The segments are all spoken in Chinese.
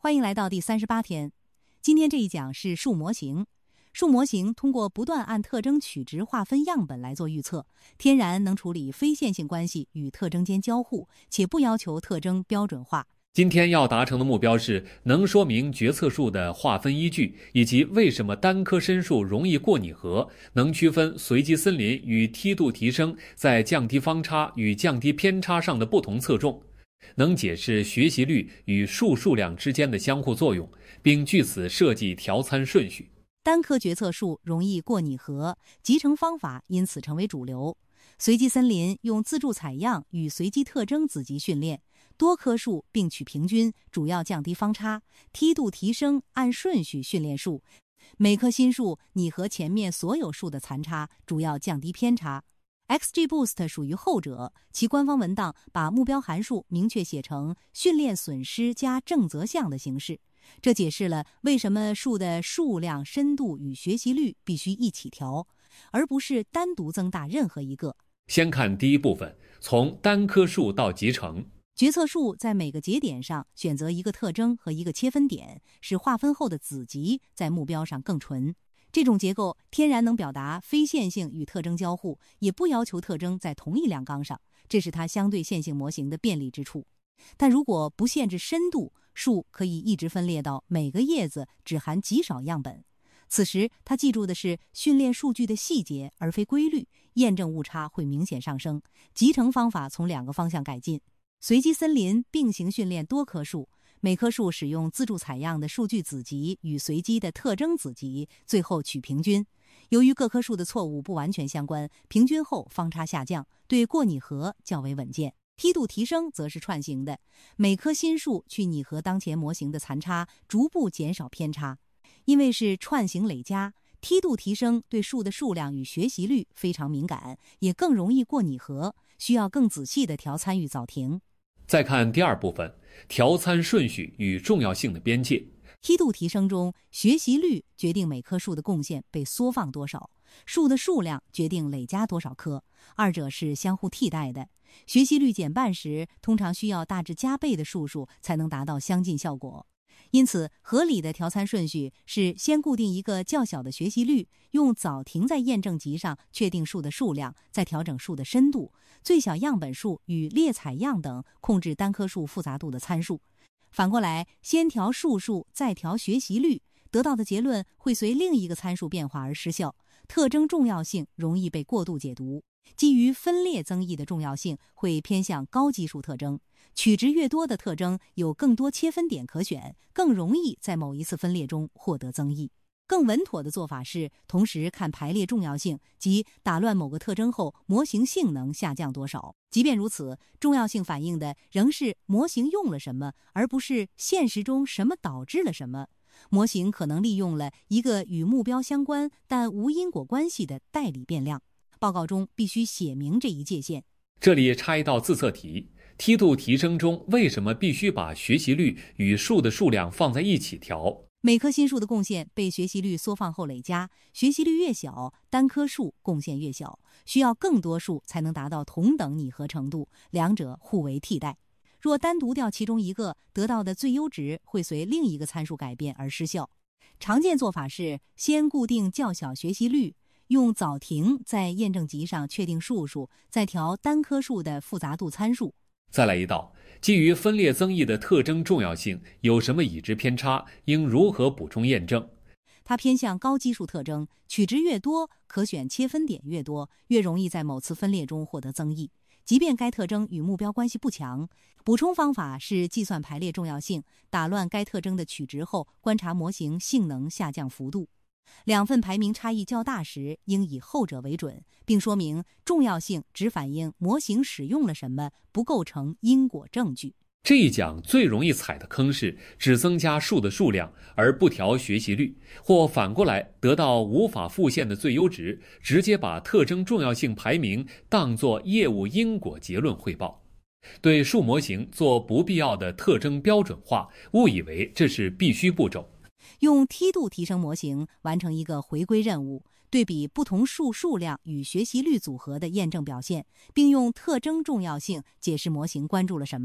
欢迎来到第38天。今天这一讲是数模型。数模型通过不断按特征取值划分样本来做预测，天然能处理非线性关系与特征间交互，且不要求特征标准化。 今天要达成的目标是能说明决策树的划分依据，以及为什么单棵参数容易过拟合，能区分随机森林与梯度提升在降低方差与降低偏差上的不同侧重，能解释学习率与树数量之间的相互作用，并据此设计调参顺序。 单棵决策树容易过拟合，集成方法因此成为主流。随机森林用自助采样与随机特征子集训练，多棵树并取平均，主要降低方差；梯度提升按顺序训练树，每棵新树拟合前面所有树的残差，主要降低偏差。XGBoost 属于后者，其官方文档把目标函数明确写成训练损失加正则项的形式，这解释了为什么树的数量、深度与学习率必须一起调，而不是单独增大任何一个。 先看第一部分，从单棵树到集成。 决策树在每个节点上选择一个特征和一个切分点，使划分后的子集在目标上更纯。这种结构天然能表达非线性与特征交互，也不要求特征在同一量纲上，这是它相对线性模型的便利之处。但如果不限制深度，树可以一直分裂到每个叶子只含极少样本。此时它记住的是训练数据的细节而非规律，验证误差会明显上升。集成方法从两个方向改进。随机森林并行训练多棵树，每棵树使用自助采样的数据子集与随机的特征子集，最后取平均。由于各棵树的错误不完全相关，平均后方差下降，对过拟合较为稳健。梯度提升则是串行的，每棵新树去拟合当前模型的残差，逐步减少偏差。因为是串行累加，梯度提升对树的数量与学习率非常敏感，也更容易过拟合，需要更仔细的调参与早停。 再看第二部分，调参顺序与重要性的边界。 梯度提升中，学习率决定每棵树的贡献被缩放多少，树的数量决定累加多少棵，二者是相互替代的。学习率减半时，通常需要大致加倍的树数才能达到相近效果。因此，合理的调参顺序是先固定一个较小的学习率，用早停在验证集上确定树的数量，再调整树的深度、最小样本数与列采样等控制单棵树复杂度的参数。反过来，先调树数，再调学习率，得到的结论会随另一个参数变化而失效，特征重要性容易被过度解读。基于分裂增益的重要性会偏向高基数特征，取值越多的特征有更多切分点可选，更容易在某一次分裂中获得增益。更稳妥的做法是同时看排列重要性，即打乱某个特征后模型性能下降多少。即便如此，重要性反映的仍是模型用了什么，而不是现实中什么导致了什么。模型可能利用了一个与目标相关但无因果关系的代理变量，报告中必须写明这一界限。 这里插一道自测题，梯度提升中为什么必须把学习率与树的数量放在一起调？ 每棵新树的贡献被学习率缩放后累加，学习率越小，单棵树贡献越小，需要更多树才能达到同等拟合程度，两者互为替代。若单独调其中一个，得到的最优值会随另一个参数改变而失效。常见做法是先固定较小学习率，用早停在验证集上确定树数，再调单棵树的复杂度参数。 再来一道，基于分裂增益的特征重要性有什么已知偏差，应如何补充验证？ 它偏向高基数特征，取值越多，可选切分点越多，越容易在某次分裂中获得增益，即便该特征与目标关系不强。补充方法是计算排列重要性，打乱该特征的取值后，观察模型性能下降幅度。两份排名差异较大时，应以后者为准，并说明重要性只反映模型使用了什么，不构成因果证据。 这一讲最容易踩的坑是只增加树的数量而不调学习率，或反过来得到无法复现的最优值，直接把特征重要性排名当作业务因果结论汇报。对树模型做不必要的特征标准化，误以为这是必须步骤。 用梯度提升模型完成一个回归任务，对比不同树数量与学习率组合的验证表现，并用特征重要性解释模型关注了什么。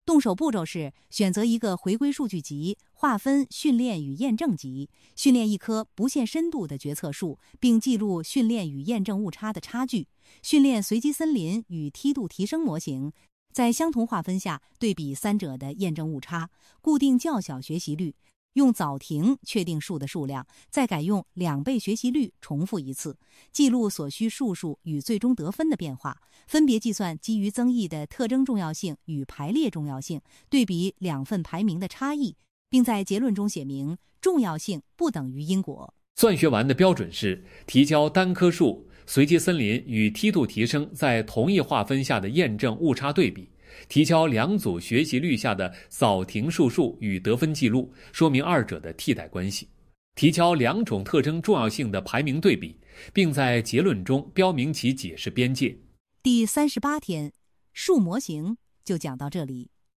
动手步骤是选择一个回归数据集，划分训练与验证集，训练一棵不限深度的决策树，并记录训练与验证误差的差距；训练随机森林与梯度提升模型，在相同划分下对比三者的验证误差，固定较小学习率，用早停确定树的数量，再改用2倍学习率重复一次，记录所需树数与最终得分的变化，分别计算基于增益的特征重要性与排列重要性，对比2份排名的差异，并在结论中写明重要性不等于因果。 算学完的标准是提交单棵树、随机森林与梯度提升在同一划分下的验证误差对比，提交2组学习率下的早停树数与得分记录，说明二者的替代关系；提交2种特征重要性的排名对比，并在结论中标明其解释边界。 第38天，树模型就讲到这里。